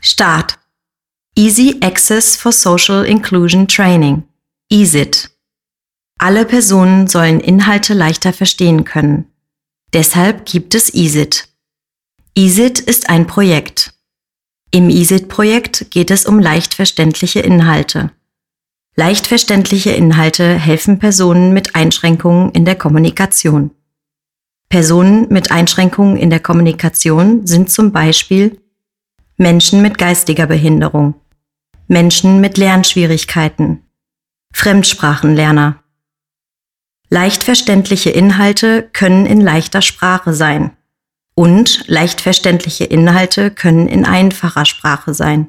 Start. Easy Access for Social Inclusion Training. EASIT. Alle Personen sollen Inhalte leichter verstehen können. Deshalb gibt es EASIT. EASIT ist ein Projekt. Im EASIT-Projekt geht es um leicht verständliche Inhalte. Leicht verständliche Inhalte helfen Personen mit Einschränkungen in der Kommunikation. Personen mit Einschränkungen in der Kommunikation sind zum Beispiel Menschen mit geistiger Behinderung, Menschen mit Lernschwierigkeiten, Fremdsprachenlerner. Leicht verständliche Inhalte können in leichter Sprache sein und leicht verständliche Inhalte können in einfacher Sprache sein.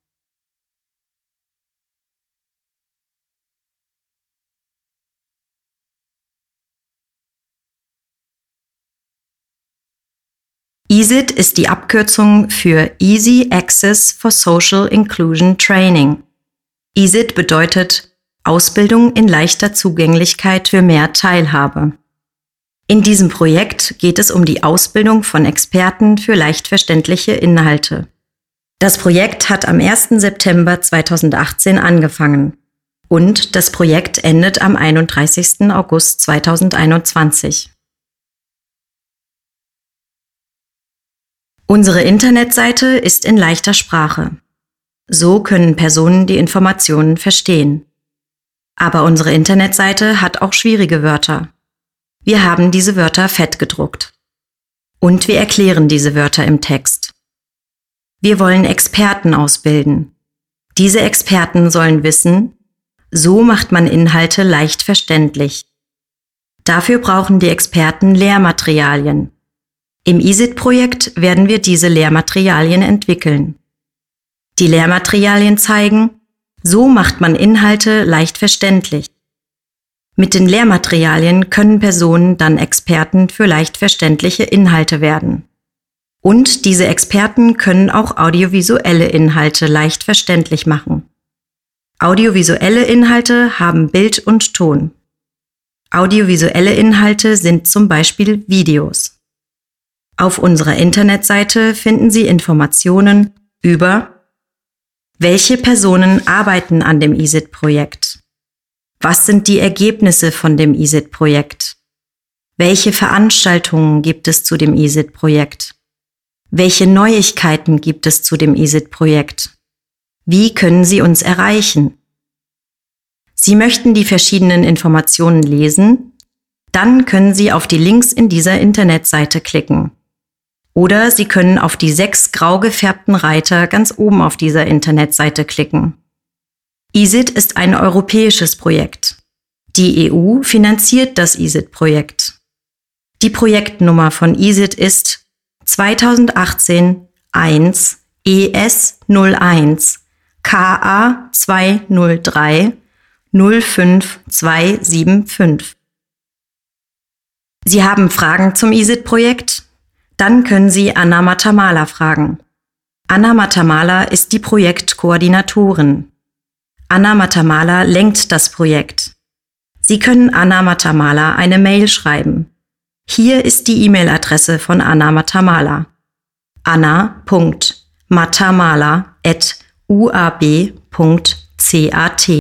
EASIT ist die Abkürzung für Easy Access for Social Inclusion Training. EASIT bedeutet Ausbildung in leichter Zugänglichkeit für mehr Teilhabe. In diesem Projekt geht es um die Ausbildung von Experten für leicht verständliche Inhalte. Das Projekt hat am 1. September 2018 angefangen und das Projekt endet am 31. August 2021. Unsere Internetseite ist in leichter Sprache. So können Personen die Informationen verstehen. Aber unsere Internetseite hat auch schwierige Wörter. Wir haben diese Wörter fett gedruckt. Und wir erklären diese Wörter im Text. Wir wollen Experten ausbilden. Diese Experten sollen wissen, so macht man Inhalte leicht verständlich. Dafür brauchen die Experten Lehrmaterialien. Im EASIT-Projekt werden wir diese Lehrmaterialien entwickeln. Die Lehrmaterialien zeigen, so macht man Inhalte leicht verständlich. Mit den Lehrmaterialien können Personen dann Experten für leicht verständliche Inhalte werden. Und diese Experten können auch audiovisuelle Inhalte leicht verständlich machen. Audiovisuelle Inhalte haben Bild und Ton. Audiovisuelle Inhalte sind zum Beispiel Videos. Auf unserer Internetseite finden Sie Informationen über: Welche Personen arbeiten an dem EASIT-Projekt? Was sind die Ergebnisse von dem EASIT-Projekt? Welche Veranstaltungen gibt es zu dem EASIT-Projekt? Welche Neuigkeiten gibt es zu dem EASIT-Projekt? Wie können Sie uns erreichen? Sie möchten die verschiedenen Informationen lesen? Dann können Sie auf die Links in dieser Internetseite klicken. Oder Sie können auf die 6 grau gefärbten Reiter ganz oben auf dieser Internetseite klicken. EASIT ist ein europäisches Projekt. Die EU finanziert das EASIT-Projekt. Die Projektnummer von EASIT ist 2018 1 ES 01 KA 203 05275. Sie haben Fragen zum EASIT-Projekt? Dann können Sie Anna Matamala fragen. Anna Matamala ist die Projektkoordinatorin. Anna Matamala lenkt das Projekt. Sie können Anna Matamala eine Mail schreiben. Hier ist die E-Mail-Adresse von Anna Matamala: anna.matamala@uab.cat